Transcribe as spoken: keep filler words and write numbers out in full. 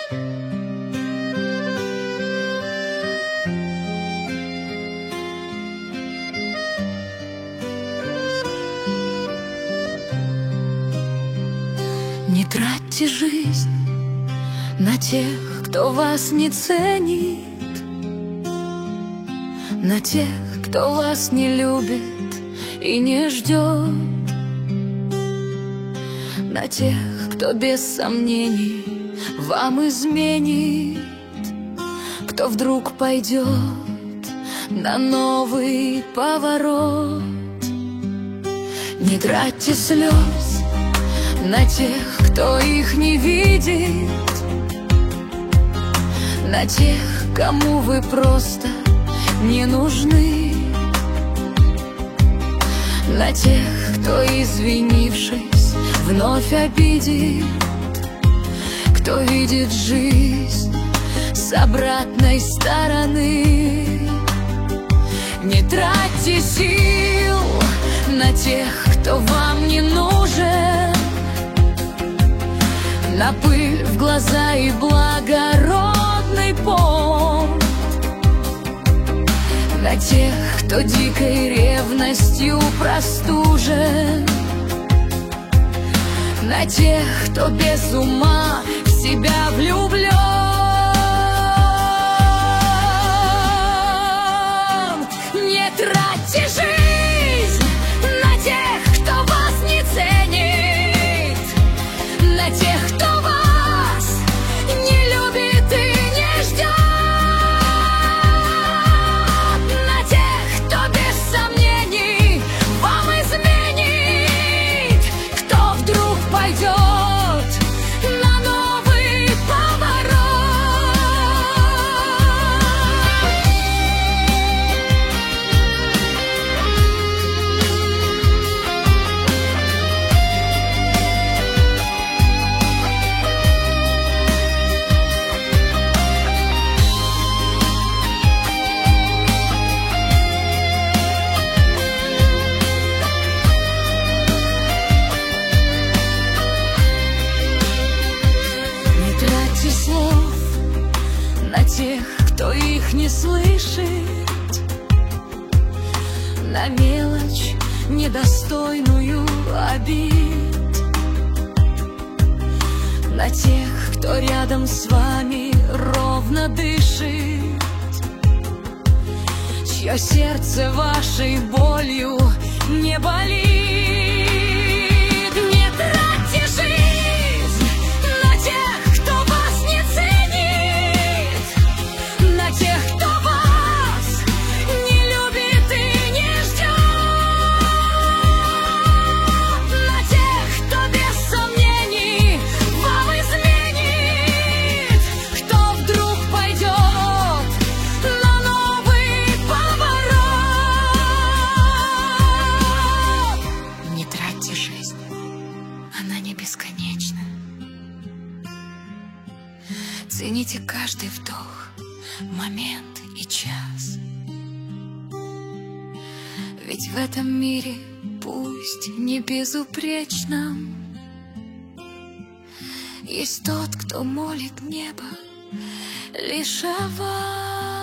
Не тратьте жизнь на тех, кто вас не ценит, на тех, кто вас не любит и не ждет, на тех, кто без сомнений вам изменит, кто вдруг пойдет на новый поворот. Не тратьте слез на тех, кто их не видит, на тех, кому вы просто не нужны, на тех, кто, извинившись, вновь обидит, кто видит жизнь с обратной стороны. Не тратьте сил на тех, кто вам не нужен, на пыль в глаза и благородный пол, на тех, кто дикой ревностью простужен, на тех, кто без ума в себя влюблен. Не тратьте жизнь на тех, кто вас не ценит, на тех, кто вас не любит и не ждет, на тех, кто без сомнений вам изменит, кто вдруг пойдет на новый слов на тех, кто их не слышит, на мелочь, недостойную обид, на тех, кто рядом с вами ровно дышит, чье сердце вашей болью не болит. Не тратьте жизнь на тех, кто вас не ценит, на тех, кто вас не любит и не ждет, на тех, кто без сомнений вам изменит, кто вдруг пойдет на новый поворот. Не тратьте жизнь, она не бесконечна. Цените каждый вдох, момент и час. Ведь в этом мире, пусть не безупречном, есть тот, кто молит небо лишь о вас.